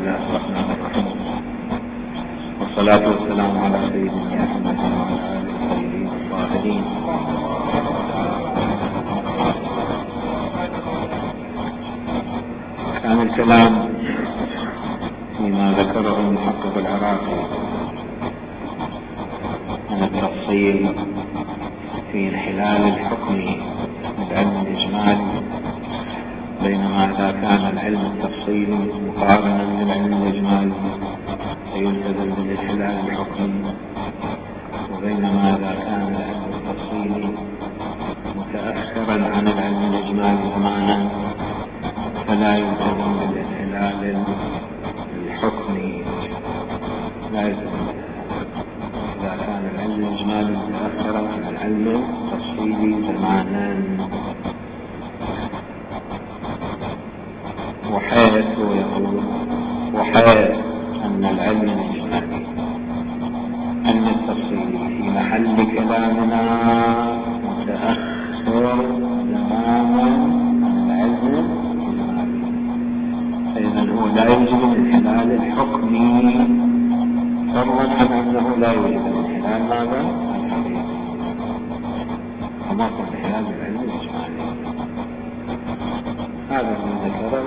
الله الرحمن الرحيم، والصلاة والسلام على سيدنا محمد وعلى آله الطيبين الطاهرين. كان الكلام فيما ذكره المحقق العراقي من التفصيل في انحلال الحكم بالعلم الإجمالي، بينما إذا كان العلم التفصيلي مقارنا للعلم الإجمالي فيلتزم بالانحلال الحكمي، وبينما إذا كان العلم التفصيلي متأخرا عن العلم الإجمالي زمانا فلا يلتزم بالانحلال الحكمي. لا يلتزم إذا كان العلم الإجمالي متأخرا عن العلم التفصيلي زمانا، وحيث أن العلم الإجمالي أن التفصيلي في محل كلامنا متأخر تماما عن العلم الإجمالي، فإذا هو لا يوجد الانحلال الحكمي فضلا عن أنه لا يوجد الانحلال ماذا؟ الحقيقي، ومصر انحلال العلم الإجمالي. هذا ما ذكره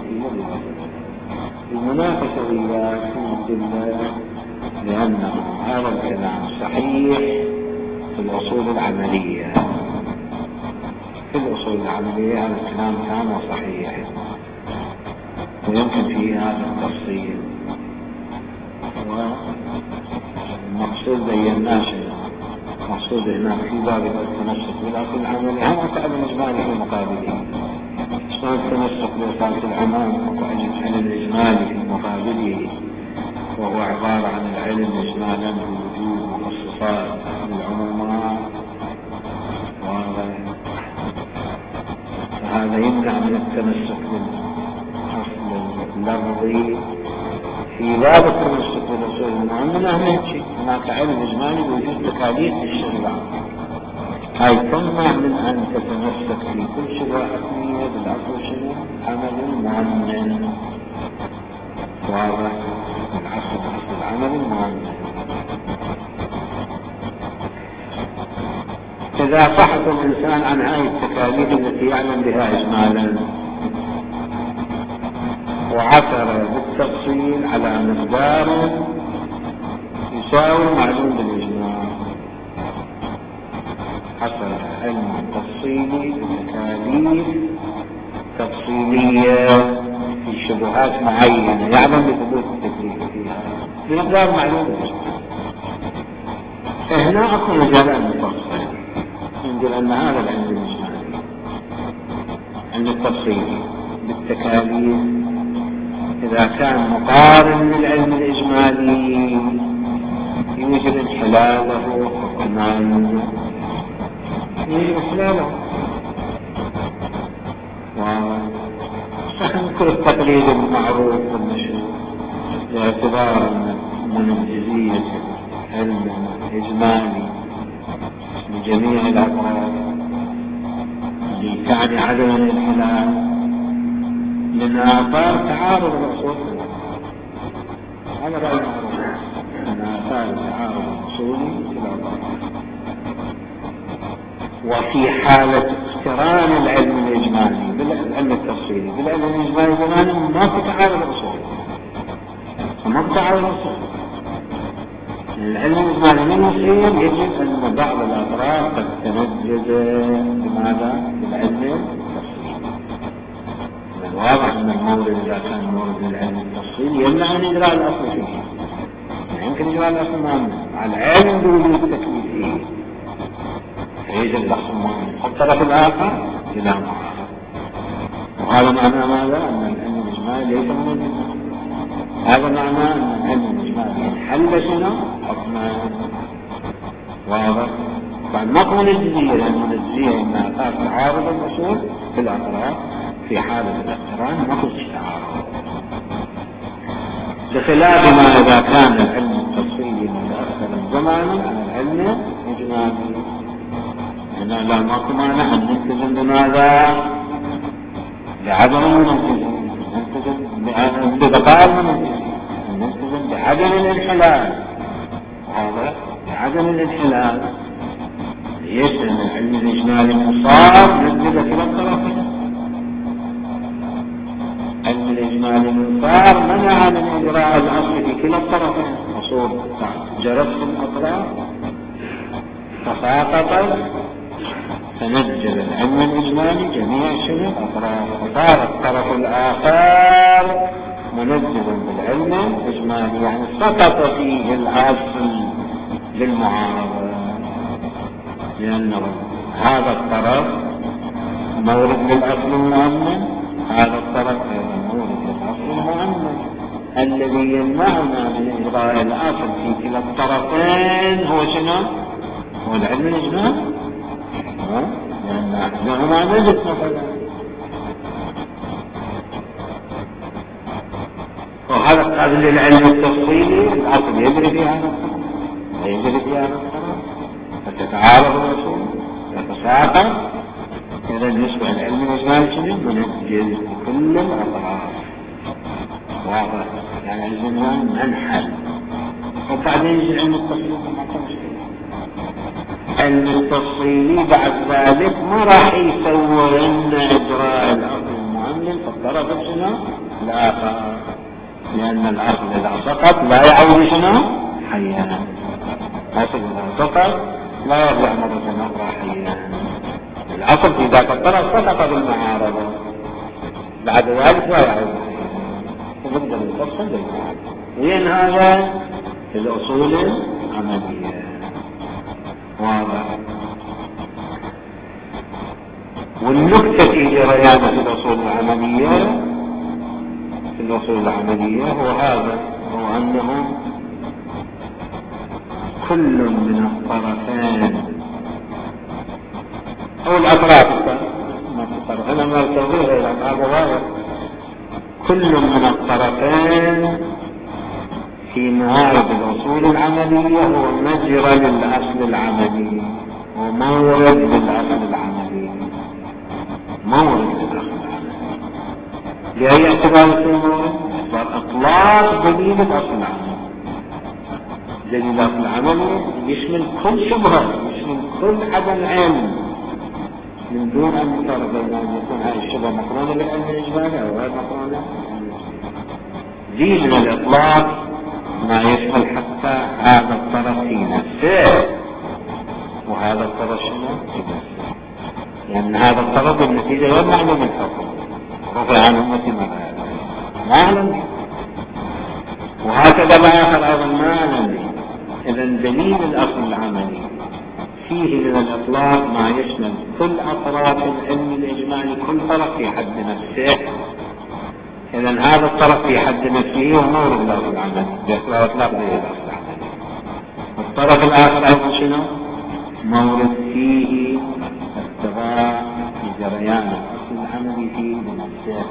المنافسة لله في الدلة، لأنه هذا الكلام صحيح في الأصول العملية. في الأصول العملية هذا الكلام كان صحيح، ويمكن فيه هذا التفصيل، والمقصود بيناه المقصود هناك في باب التمسك بالأصل العملي هم أسأل الإجمالي في مقابله، شلون التمسك بأساس العمل والعلم الإجمالي في مقابله، وهو عبارة عن العلم إجمالا بوجود مخصصات للعمومات، فهذا يمنع من التمسك بالأصل اللفظي في باب التمسك بالأصول المعملة. هناك علم إجمالي بوجود تكاليف الشريعة، هاي تمنع من أن تتمسك في كل شبهة حكمية بالأصل شنو؟ عمل معمل. واضح؟ الأصل العمل المعمل. إذا صحت الإنسان عن هاي التكاليف التي يعلم بها إجمالا وعثر بالتفصيل على مقدار يساوي معلوم بالإجمال، حصل علم تفصيلي بتكاليف تفصيلية في شبهات معينة يعلم بثبوت التكليف فيها بمقدار معلوم بالإجمال، فهنا أصلا مجال أن نفصل، نقول أن هذا العلم الإجمالي علم التفصيلي بالتكاليف إذا كان مقارن للعلم الإجمالي يوجد انحلاله حكما، يوجد انحلاله. وسنذكر التقليد المعروف والمشهور باعتبار من جزئية علم إجمالي لجميع الأطراف لتعني عدم الانحلال من آثار تعارض الأصول. هذا رأي معروف من آثار تعارض الأصول في الأطراف، وفي حالة اقتران العلم الإجمالي بالعلم التفصيلي بالعلم الإجمالي زمان ما في تعارض الأصول، فما في تعارض الأصول. العلم الإجمالي من يصير يجب أن بعض الأطراف قد تنجز بماذا؟ بالعلم التفصيلي. واضح أن المورد إذا كان مورد للعلم التفصيلي يمنع من إجراء الأصل فيه، يمكن إجراء الأصل مهم على العلم بوجود التكليف فيه، فيجب الأصل مهم الطرف الآخر إلى معارض. وهذا معناه ماذا؟ أن العلم الإجمالي ليس موجودا. هذا معناه أن العلم الإجمالي حل شنو؟ حكما. واضح؟ فالنقل الجزئية لأن الجزئية إما أثار تعارض الأصول في الأطراف، في حالة الاقتران ما في تعارض، بخلاف ما إذا كان العلم التفصيلي متأخرا زمانا عن العلم الإجمالي. هنا لا ماكو مانع أن نلتزم بماذا؟ بعدم نلتزم ببقاء المنون الجزئي، نلتزم بعدم الانحلال. هذا بعدم الانحلال يسلم العلم الإجمالي مصاب نزل إلى الطرفين. علم الإجمالي مصاب منع من إجراء الأصل في كلا الطرفين. أصول جرت في الأطراف تساقط فنزل العلم الإجمالي جميع شبه الأطراف، وصار الطرف الآخر منزل بالعلم الإجمالي، يعني سقط فيه الأصل للمعارضة، لأنه هذا الطرف مورد للأصل المؤمن، هذا الطرف أيضا مورد للأصل المؤمن. الذي يمنعنا من إجراء الأصل في كلا الطرفين هو شنو؟ هو العلم الإجمالي، لأن أحدهما نجد مثلا. وهذا قبل العلم التفصيلي الأصل يجري في هذا الطرف لا يجري في هذا الطرف، فتتعارض الأصول يتساقط. إذا يصبح العلم الإجمالي شنو؟ منجز بكل الأطراف، واضح؟ يعني الإجمال منحل. وبعدين يجي العلم التفصيلي التفصيلي بعد ذلك ما راح يسوي لنا إجراء الأصل المؤمن في الطرف شنو؟ الآخر، لأن الأصل إذا سقط لا يعود شنو؟ حيا. الأصل إذا سقط لا يرجع مرة أخرى حيا. الأصل في ذاك الطرف سقط بالمعارضة، بعد ذلك لا يعود حيا. ونبدأ نفصل بالمعارضة. وين هذا؟ في الأصول العملية، واضح؟ والنكتة في جريان في الأصول العملية هو هذا، هو أنه كل من الطرفين أو الأطراف، أنا ما أستطيع إلى هذا غاية، كل من الطرفين في موارد الأصول العملية هو مجرى للأصل العملي ومورد للأصل العملي، مورد للأصل العملي. لأي اعتبار المورد؟ إطلاق دليل الأصل العملي. دليل الأصل العملي يشمل كل شبهة، يشمل كل عدم علم، من دون أن يفرق بين أن يكون هذه الشبهة مقرونة بالعلم الإجمالي أو غير مقرونة. دين الإطلاق ما يشمل حتى هذا الطرف في نفسه وهذا الطرف شنو في نفسه، لأن هذا الطرف بالنتيجة يمنع من الحكم، رفع عن أمتي ما أعلم، وهكذا الآخر أيضا ما أعلم. إذا دليل الأصل العملي فيه من الإطلاق ما يشمل كل أطراف العلم الإجمالي، كل طرف في حد نفسه. إذا هذا الطرف في حد نفسه هو مورد الأصل العملي بإطلاق دليل الأصل العملي، والطرف الآخر أيضا شنو؟ مورد فيه اتباع جريان الأصل العملي فيه بنفسه.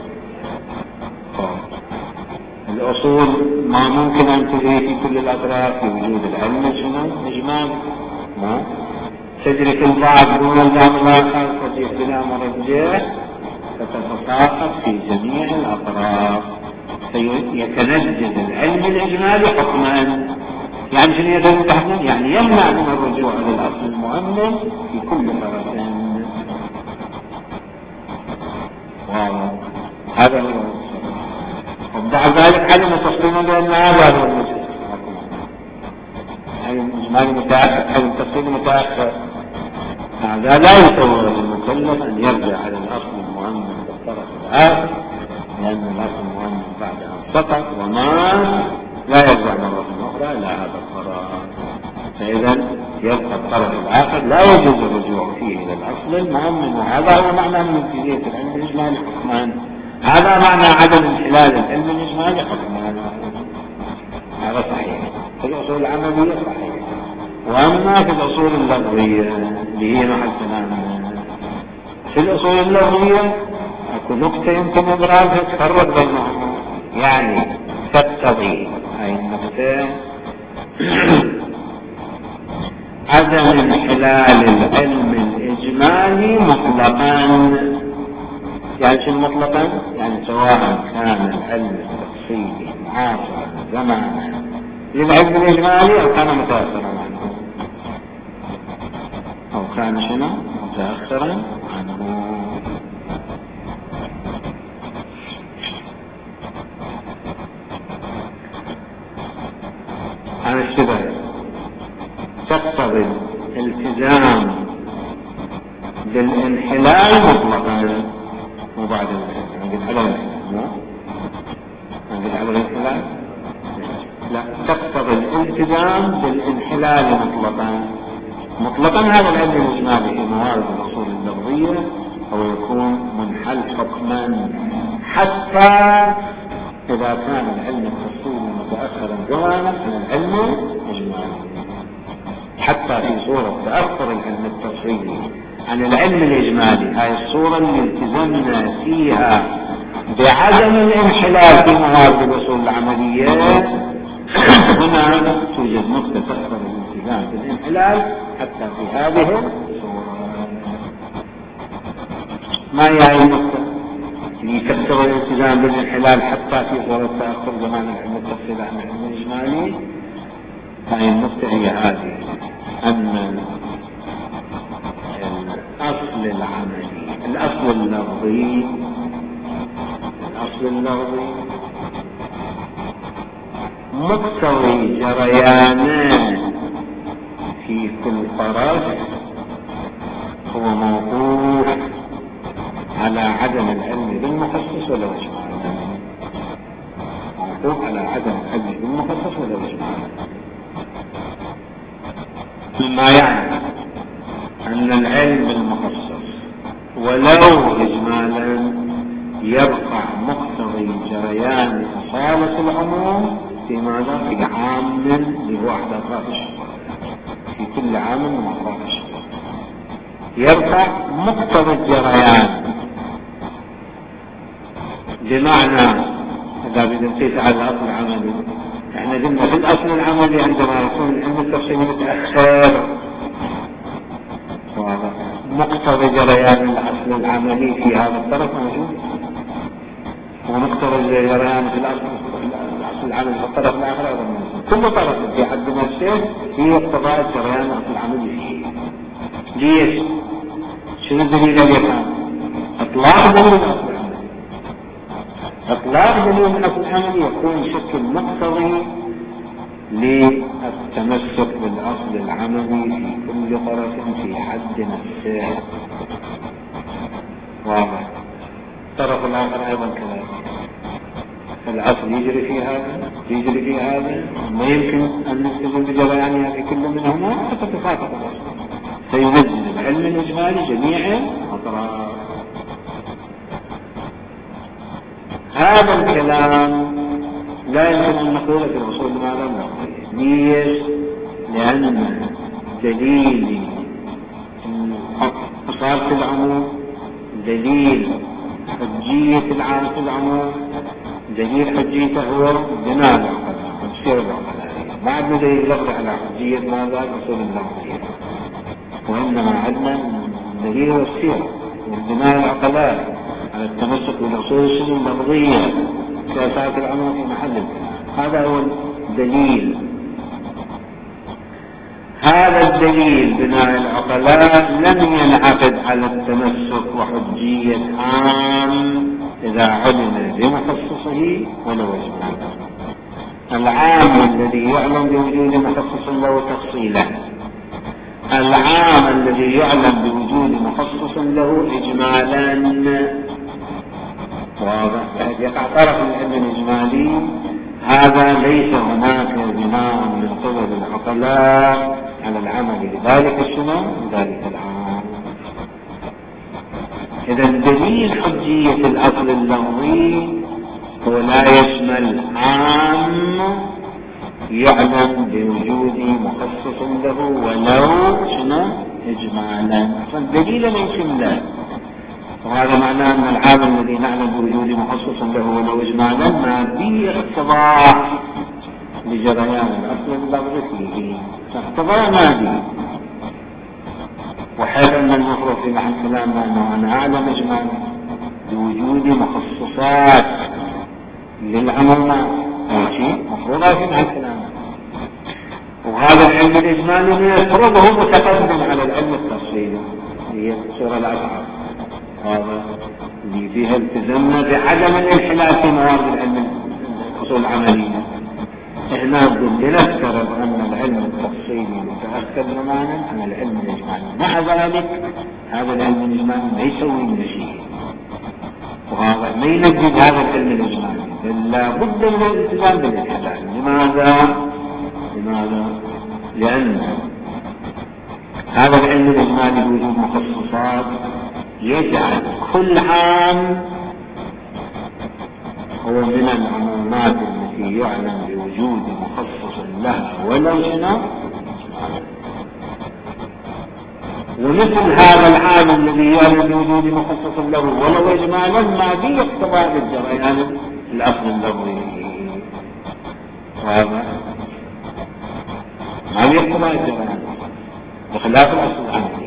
الأصول ما ممكن أن تجري في كل الأطراف في وجود العلم شنو؟ إجمالي، ما تجري في البعض دون البعض الآخر، تصير بلا مرجع فتتساقط في جميع الأطراف، فيتنجد العلم الإجمالي حكما. يعني شنو يتنجد حكما؟ يعني يمنع من الرجوع للأصل المؤمن في كل طرف. واو، هذا هو. وبعد ذلك علم تسليما بأن هذا هو المجلس، علم الإجمالي متأخر، علم التسليم متأخر. هذا لا يسوي للمكلف أن يرجع على الأصل المؤمن بالطرف الآخر، لأن الأصل المؤمن بعد أن سقط وما لا يرجع مرة أخرى إلى هذا الطرف. فإذا يبقى الطرف الآخر لا يجوز الرجوع فيه إلى الأصل المؤمن، وهذا هو معنى من جزئية العلم الإجمالي حكمان. هذا معنى عدم انحلال العلم الإجمالي حكمان. هذا صحيح في الأصول العملية، صحيح. وأما في الأصول اللغوية اللي هي محل كلامنا، في الأصول اللغوية أكو نقطة يمكن إبرازها تفرق بينهم، يعني تقتضي هاي النقطة عدم انحلال العلم الإجمالي مطلقا، يعني شنو مطلقا؟ يعني سواء كان العلم التفصيلي معاصرا زمانا للعلم الإجمالي أو كان متأخرا عنه، أو كان شنو متأخرا عنه. عن الشبه تقتضي الالتزام بالانحلال مطلقا وبعد الانحلال على الانحلال لا، تقتضي الالتزام بالانحلال مطلقا هذا العلم الإجمالي في موارد الأصول اللفظية أو يكون منحل حكما، حتى إذا كان العلم التفصيلي متأخرا زمانا عن العلم الإجمالي، حتى في صورة تأخر العلم التفصيلي عن العلم الإجمالي، هاي الصورة اللي التزمنا فيها بعدم الانحلال في موارد الأصول العملية، هنا توجد نقطة تأخر الالتزام بالانحلال حتى في هذه الصورة. ما هي هاي النقطة اللي تقتضي الالتزام بالانحلال حتى في صورة تأخر زمان العلم التفصيلي عن العلم الإجمالي؟ هاي النقطة هي هذه، أن الأصل العملي الأصل اللفظي مقتضي جريانات في كل طرف هو موقوف على عدم العلم بالمخصص ولا إجمالا، موقوف على عدم العلم بالمخصص ولا إجمالا، ما يعني أن العلم بالمخصص ولو إجمالا يبقى مقتضي جريان أصالة العموم في ماذا؟ في عام لوحد أطراف الشرع، في كل عام من أطراف الشرع يبقى مقتضي الجريان، بمعنى إذا بنقيس على الأصل العملي، احنا قلنا في الأصل العملي عندما يكون العلم التفصيلي متأخر مقتضي جريان الأصل العملي في هذا الطرف موجود، ومقتضي جريان في الأصل العملي في الطرف الآخر أيضا موجود، كل طرف في حد ما الشيء هي اقتضاء جريان الأصل العملي فيه. ليش؟ شنو الدليل اللي كان؟ إطلاق دليل الأصل العملي، إطلاق دليل الأصل العملي يكون شكل مقتضي للتمسك بالأصل العملي في كل طرف في حد نفسه. واضح؟ الطرف الآخر أيضا كذلك، الأصل يجري في هذا ما يمكن أن نلتزم بجريانها في كل منهما حتى تفاقد الأصل، سينزل العلم الإجمالي جميع أطراف. هذا الكلام لا يمكن أن نقوله في الأصول ماذا نقول. ليش؟ لأن دليل أصالة العموم، دليل حجية العموم، دليل حجيته هو بناء العقلاء تفسير العقلاء، ما عندنا دليل لفظ على حجية ماذا الأصول اللفظية، وإنما عندنا دليل والسيرة والبناء العقلاء على التمسك بالأصول اللفظية سياسات العموم في محل، هذا هو الدليل. هذا الدليل بناء العقلاء لم ينعقد على التمسك وحجية عام إذا علم بمخصصه ولو إجمالا. العام الذي يعلم بوجود مخصص له تفصيلا، العام الذي يعلم بوجود مخصص له إجمالا، واضح؟ يقع طرف العلم الإجمالي، هذا ليس هناك بناء من قبل العقلاء على العمل لذلك الشنو لذلك العام. إذا دليل حجية الأصل اللفظي هو لا يشمل عام يعلم بوجود مخصص له ولو شنو إجمالا، فالدليل ليس له، وهذا معناه أن العام الذي نعلم بوجود مخصص له ولو إجمالا ما به اقتضاء لجريان الأصل اللفظي فيه، فاقتضاء ما به، وحيث أن المفروض في محل كلامنا أنه أنا أعلم إجمالا بوجود مخصصات للعمومات، هذا شيء مفروض في مع الكلام. وهذا العلم الإجمالي يفرضه متقدم على العلم التفصيلي، هي صورة الأفعال. هذا اللي فيها التزمنا بعدم الانحلال في موارد العلم الأصول العملية. احنا بنفترض أن العلم التفصيلي متأخر زمانا عن العلم الإجمالي، مع ذلك هذا العلم الإجمالي ما يسوي من شيء، وهذا ما ينجد هذا العلم الإجمالي، إلا بد من الالتزام بالانحلال. لماذا؟ لأن هذا العلم الإجمالي بوجود مخصصات يجعل كل عام هو من العمومات التي يعلم بوجود مخصص لها ولو شنو، ومثل هذا العام الذي يعلم بوجود مخصص له ولو إجمالا ما به اقتضاء الجريان الأصل اللفظي، وهذا ما به اقتضاء الجريان بخلاف الأصل العملي.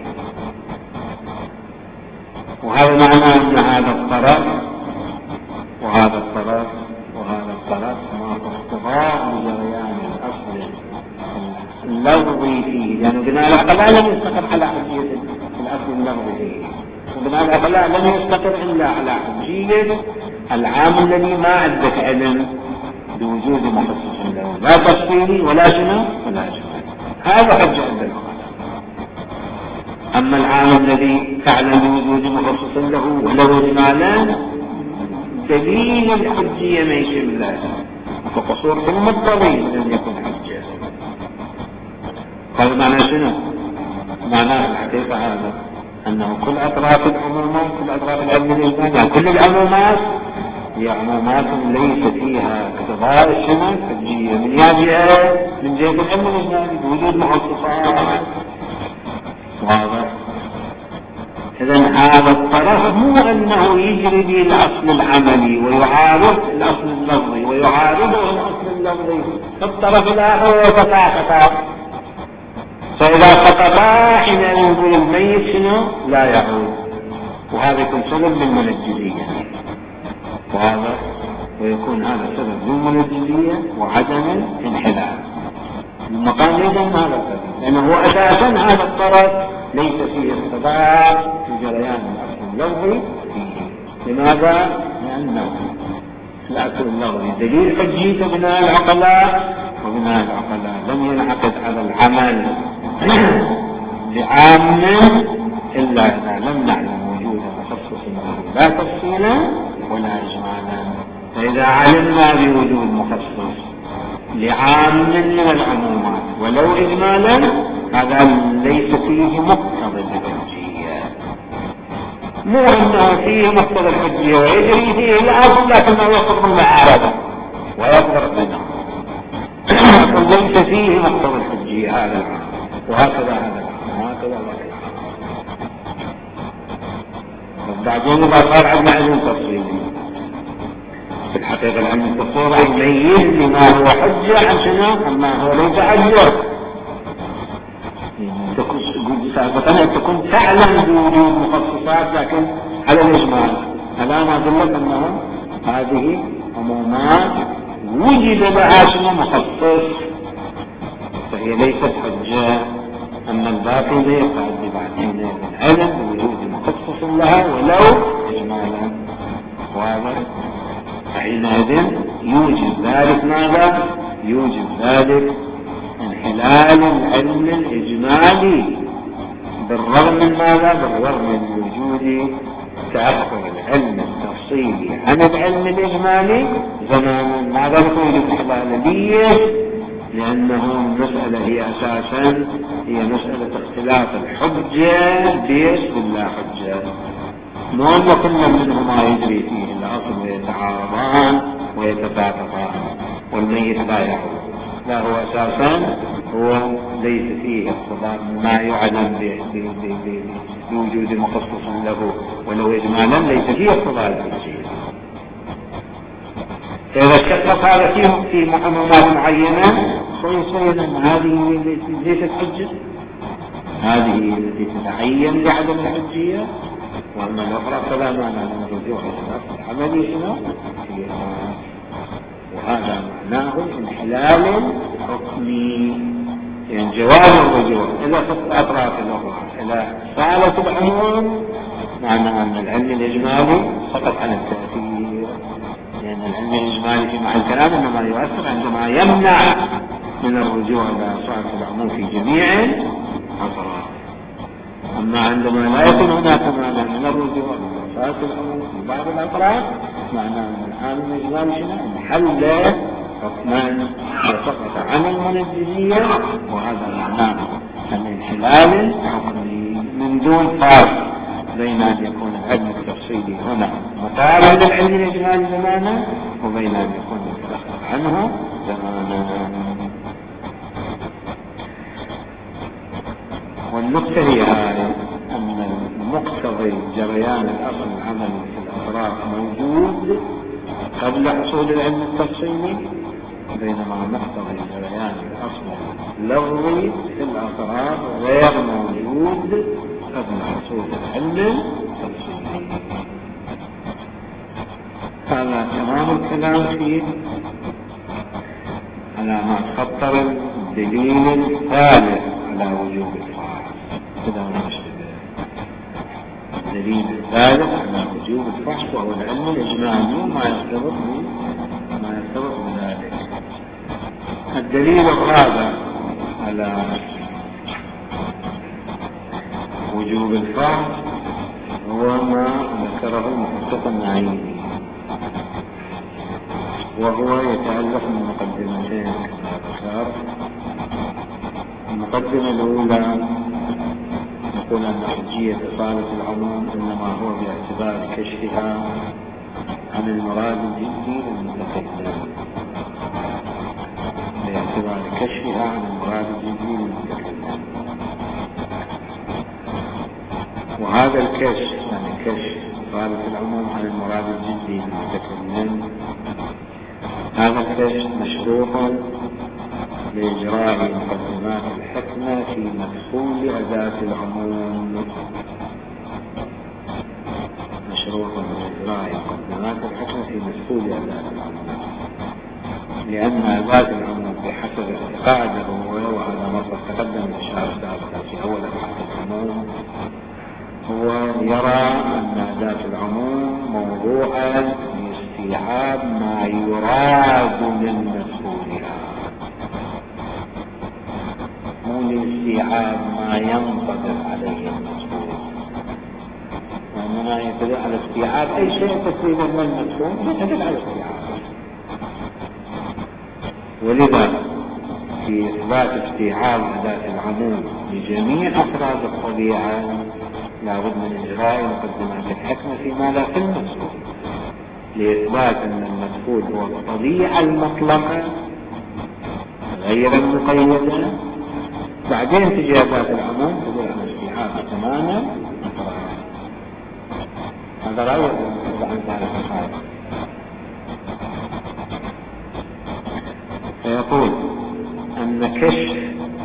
وهذا معناه أن هذا الطرف وهذا الطرف وهذا الطرف ما هو اقتضاء لجريان الأصل اللفظي فيه، لأنه بناء العقلاء لم يستقر على حجية الأصل اللفظي فيه، وبناء العقلاء لم يستقر إلا على حجية العام الذي ما عندك علم بوجود مخصص له لا تفصيلي ولا شنو ولا شنو، هذا حجة عند العقلاء. أما العام الذي تعلم بوجود مخصص له ولو إجمالا دليل الحجية ما يشمله، فقصور في المضطرين لم يكن حجة. هذا معناه شنو؟ معناه الحقيقة هذا أنه كل أطراف العمومات، كل أطراف العلم الإجمالي، يعني كل العمومات هي عمومات ليس فيها اقتضاء الشمال الحجية من جهة العلم الإجمالي بوجود مخصصات. واضح؟ إذن هذا الطرف مو أنه يجري به الأصل العملي ويعارض الأصل اللفظي ويعارضه الأصل اللفظي، الطرف الآخر يتساقط، فإذا سقطا حين ينزل الميت شنو لا يعود، وهذا يكون سبب للمنجزية، وهذا ويكون هذا سبب للمنجزية وعدم الانحلال. المقام ليس من هذا السبب، لأنه هو أساسا هذا الطرف ليس فيه اقتضاء في جريان الأصل اللفظي فيه. لماذا؟ لأنه الأصل اللفظي دليل حجيته بناء العقلاء، وبناء العقلاء لم ينعقد على العمل بعام إلا إذا لم نعلم وجود مخصص له لا تفصيلا ولا إجمالا. فإذا علمنا بوجود مخصص لعام من العمومات ولو إجمالا هذا ليس فيه مقتضى الحجية، مو أنه فيه مقتضى الحجية ويجري فيه الأصل لكنه يخرج من المعارضة ويضرب بينهم، ليس فيه مقتضى الحجية هذا العام، وهكذا هذا العام وهكذا وبعدين إذا صار عندنا علم تفصيلي في الحقيقة العلم التفصيلي يميز لما هو حجة عن شنو ما هو ليس حجة. سابقا أن تكون تعلم بوجود مخصصات لكن على الإجمال، الآن أدلت أنه هذه عمومات وجد لها شنو مخصص فهي ليست حجة. أما الباقي لا يقعد بعدين العلم بوجود مخصص لها ولو إجمالا، واضح؟ فحينئذ يوجد ذلك ماذا؟ يوجد ذلك انحلال العلم الإجمالي بالرغم من ماذا؟ بالرغم من وجود تأخر العلم التفصيلي عن العلم الإجمالي زمانا. مع ذلك يوجد انحلال. ليش؟ لأنه المسألة هي أساسا هي مسألة اختلاف الحجة بيش بالله حجة، مو أن كل منهما يجري فيه الأصل ويتعارضان ويتفاقطان والميت لا يعود، لا هو أساسا هو ليس فيه اقتضاء ما يعلم بوجود مخصص له ولو إجمالا ليس فيه اقتضاء الحجة. فإذا اشتقق هذا فيه في عمومات معينة فيصير أن هذه ليست حجة، هذه التي تتعين لعدم الحجية وأما الأخرى فلا مانع من الرجوع إلى الأصل العملي هنا فيها، وهذا معناه انحلال حكمي، يعني جواز الرجوع إلى الأطراف الأخرى إلى صالة العموم، معنى أن العلم الإجمالي سقط عن التأثير، لأن العلم الإجمالي في محل الكلام إنما يؤثر عندما يمنع من الرجوع إلى صالة العموم في جميع الأطراف. أما عندما لا يكون هناك مانع من الرجوع إلى صالة العموم في بعض الأطراف، معنى أن العالم الإجمالي انحل حكما وسقط عن المنجزية، وهذا معناه أن انحلال حكمي من دون فرق بين أن يكون العلم التفصيلي هنا مقابل للعلم الإجمالي زمانا، وبين أن يكون متأخر عنه زمانا. والنقطة هي أن مقتضي جريان الأصل العملي في الأطراف موجود قبل حصول العلم التفصيلي، بينما مقتضي جريان الأصل اللفظي في الأطراف غير موجود قبل حصول العلم التفصيلي. هذا تمام الكلام فيه على ما خطر الدليل الثالث على وجوب الفحص. كذا نشتغل الدليل الثالث على وجوب الفحص وهو العلم الإجمالي وما يرتبط بذلك. الدليل الرابع على وجوب الفحص هو ما ذكره المحقق النعيمي، وهو يتعلق بمقدمتين كما ذكر. المقدمة الأولى نقول أن حجية صالة العموم إنما هو باعتبار كشفها عن المراد الجدي للمتكلم، باعتبار كشفها عن المراد الجدي للمتكلم. وهذا الكشف يعني كشف صالة العموم عن المراد الجدي للمتكلم، هذا الكشف مشروط لإجراء مقدمات الحكمة في مدخول أداة العموم، مشروط لإجراء مقدمات الحكمة في مدخول أداة العموم، لأن أداة العموم بحسب اعتقاد الرواية، وهذا مرة تقدم الإشارة السابقة في أول أبحاث العموم، هو يرى أن أداة العموم موضوعا لاستيعاب ما يراد من مدخولها، مو لاستيعاب ما ينطبق عليه المدخول، وإنما يدل على استيعاب أي شيء تقريبا من المدخول يدل على استيعاب. ولذا في إثبات استيعاب أداة العموم لجميع أفراد الطبيعة لابد من إجراء مقدمات الحكمة فيما لا في المدخول، لإثبات أن المدخول هو الطبيعة المطلقة غير المقيدة، بعدين تجي أداة العموم تدل على استيعاب تماما. هذا رأي عن ذلك الخارج. فيقول أن كشف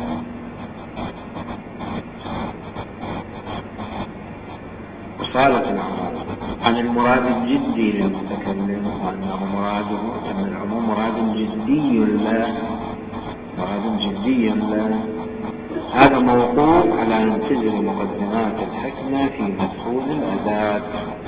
صالة العموم عن المراد الجدي للمتكلم، وأنه مراده أن العموم مراد جدي له، هذا موقوف على أن تجري مقدمات الحكمة في مدخول الأداة.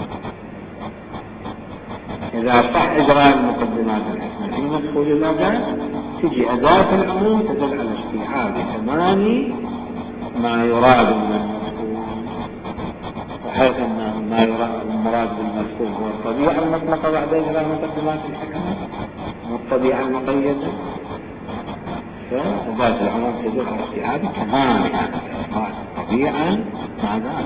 إذا صح إجراء مقدمات الحكمة في مدخول الأداة تجي أداة العموم تدل على استيعاب تمام ما يراد من المدخول، وحيث أن ما يراد المراد بالمدخول هو الطبيعة المطلقة بعد إجراء مقدمات الحكمة والطبيعة المقيدة، فأداة العموم تدل على استيعاب تمام طبيعة ماذا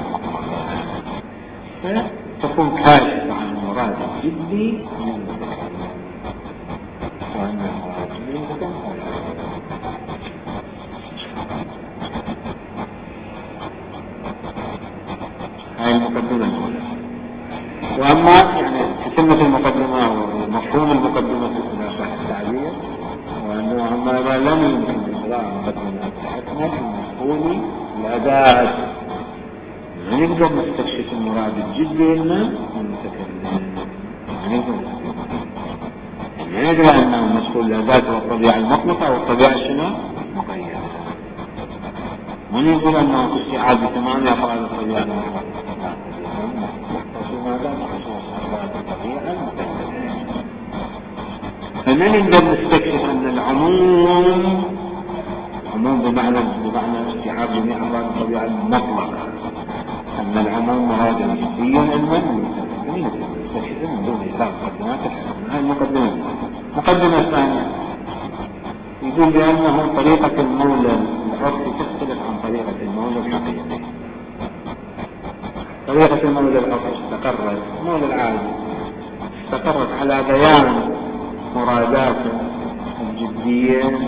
فتكون كاشفة عن المراد الجدي من المتكلم، وأن المراد الجدي هاي المقدمة الأولى. وأما يعني تتمة المقدمة ومفهوم المقدمة إلى صح التعبير، وأنه أما لم يمكن إجراء مقدمة الحكمة في مفهوم الأداة ما نقدر نستكشف المراد الجدي إلا المتكلم. ما نقدر ندري أنه مسؤول الذات والطبيعة المطلقة والطبيعة شنو؟ مقيدة. من يقول أنه استيعاب بثمان أفراد الطبيعة المطلقة؟ ماذا مخصوص أفراد الطبيعة المقيدة. فما نقدر نستكشف أن العموم بمعنى استيعاب جميع أفراد الطبيعة المطلقة، أن العموم مرادا جديا علما نستكشف من دون إطلاق مقدمات الحكم. هذه المقدمة الثانية يقول بأنه طريقة المولى العرفي تختلف عن طريقة المولى الحقيقي. طريقة المولى العرفي استقرت، المولى العادي استقرت على بيان مراداته الجدية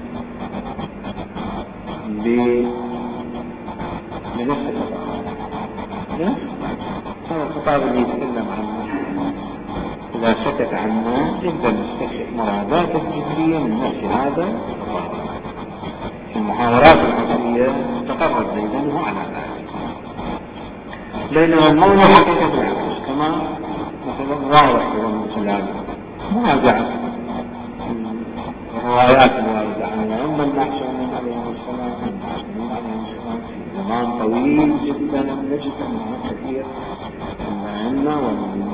بنفس الخطاب. هذا الخطاب اللي يتكلم عنه إذا سكت عنه نقدر نستكشف مرادات الجدية من نفس هذا الخطاب. في المحاورات العصرية استقرت بينه على ذلك، بينما المولى حقيقة العكس كما مثلا واضح من خلال مراجعة الروايات الواردة عن الأئمة المعصومين عليهم السلام في زمان طويل جدا نجد أنه كثير الأئمة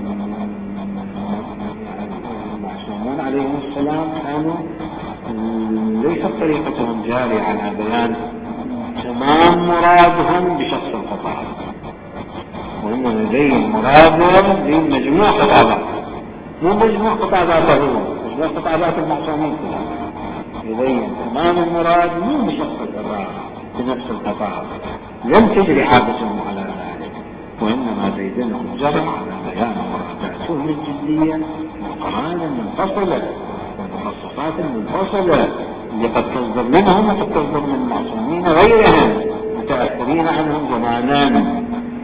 والمعصومون عليهم السلام كانوا ليست طريقتهم جارية على بيان تمام مرادهم بشخص الخطاب، وإنما يبين مرادهم بمجموع خطابات، مو مجموع خطاباته هو، مجموع خطابات المعصومين كلها. يبين تمام المراد مو بشخص الخطاب بنفس الخطاب، لم تجري حادثهم على ذلك، وإنما زيدنهم جرى على بيان مراداتهم الجدية والقرآن المنفصلة والمخصصات المنفصلة اللي قد تصدر منهم وقد تصدر من المعصومين غيرهم متأثرين عنهم زمانا،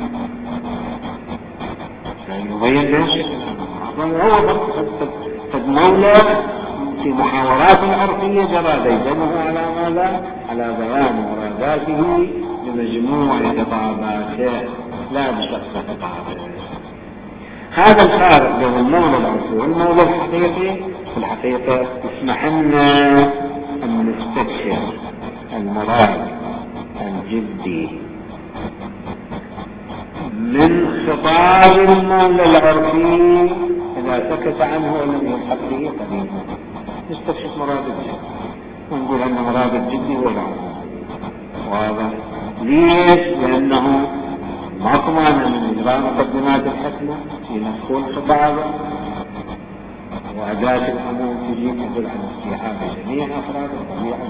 فيبين له هو قد مولى في محاورات عرفية جرى زيدنه على ماذا؟ على بيان مراداته بمجموع خطاباته لا بشخص خطابه. هذا الفارق بين المولى العرفي والمولى الحقيقي في الحقيقة يسمح لنا أن نستكشف المراد الجدي من خطاب المولى العرفي إذا سكت عنه ولم يلحق به قديما. نستكشف مراد الجدي ونقول أن مراد الجدي هو العموم. واضح؟ ليش؟ لأنه ما طمعنا من إجراء مقدمات الحكمة في مفهوم خطابه، وأداة العموم تجي تدل على استيعاب جميع أفراد الطبيعة.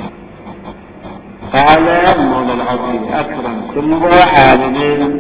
قال المولى العرفي أكرم كل عالم.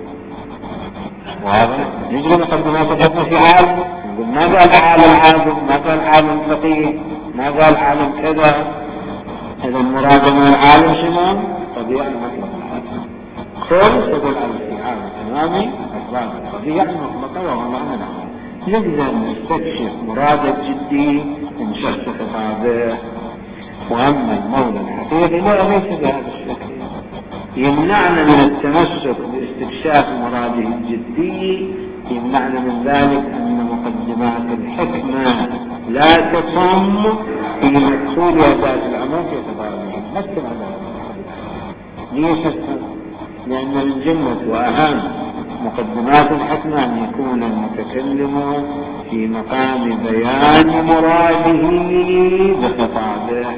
واضح؟ نجري مقدمات الحكمة في عالم، نقول ما قال عالم عابد، ما قال عالم فقيه، ما قال عالم كذا. إذا المراد من العالم شنو؟ طبيعة مطلقة. كل تدل على استيعاب تمامي أفراد الطبيعة المطلقة وهو معنى العالم. نقدر نستكشف مراد الجدي من شخص خطابه. وأما المولى الحقيقي لا ليس بهذا الشكل، يمنعنا من التمسك باستكشاف مراده الجدي، يمنعنا من ذلك أن مقدمات الحكمة لا تصم في مدخول أداة العموم في خطابه. مثل هذا ليش؟ لأن من جملة وأهم مقدمات الحكمة أن يكون المتكلم في مقام بيان مراده بخطابه.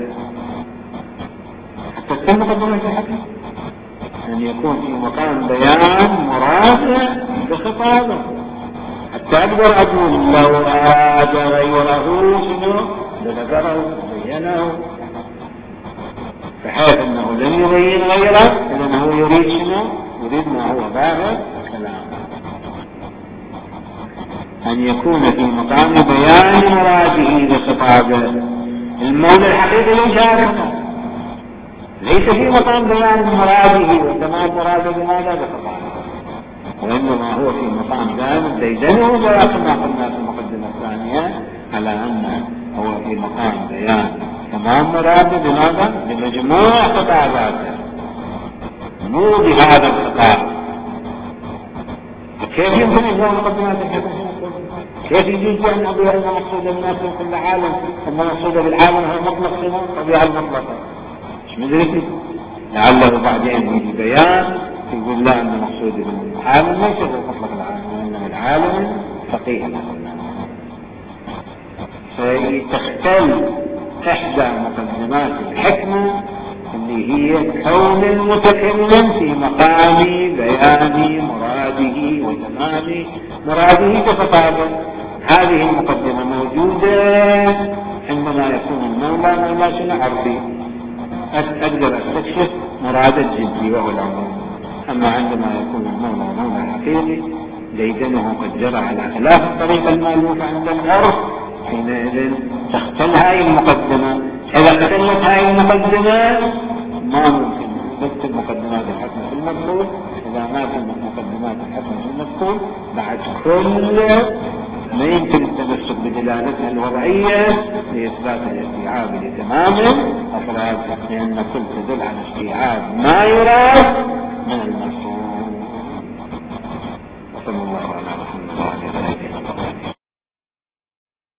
حتى تكون مقدمات الحكمة أن يكون في مقام بيان مراده بخطابه. حتى أقدر أقول لو أراد غيره شنو لذكره بينه، بحيث أنه لم يبين غيره لأنه يريد شنو؟ يريد ما هو ظاهر كلامه. أن يكون في مقام بيان مراده بخطابه. المولى الحقيقي ليس هكذا، ليس في مقام بيان مراده وتمام مراده بماذا بخطابه، وإنما هو في مقام بيان زيدنه وجرى كما قلنا في المقدمة الثانية على أنه هو في مقام بيان تمام مراده بماذا؟ بمجموع خطاباته، مو بهذا الخطاب كيف يمكن إجراء مقدمات الحكم؟ كيف يجوز أن أقول أن مقصود الناس من كل عالم أن مقصود بالعالم هو مطلق صفة الطبيعة المطلقة؟ مش مدرك لعله بعدين يجي بيان يقول لا أن مقصود بالعالم ليس مطلق العالم وإنما العالم فقيه فتختل إحدى مقدمات الحكمة اللي هي كون المتكلم في مقام بيان مراده وتمام مراده تتطابق. هذه المقدمة موجودة عندما يكون المولى مولى عرضي أقدر أستكشف مراد الجدي وهو العموم. أما عندما يكون المولى مولى حقيقي ديدنه قد جرى على خلاف الطريقة المألوفة عند العرف، حينئذ تختل هاي المقدمة. إذا اختلت هاي المقدمة ما ممكن نكتب مقدمات الحكم في المذكور. إذا ما كانت مقدمات الحكم في المذكور بعد كل ما يمكن التمسك بدلالتها الوضعية لإثبات الاستيعاب لتمام أفراد، لأن كل تدل على استيعاب ما يراد من المذكور.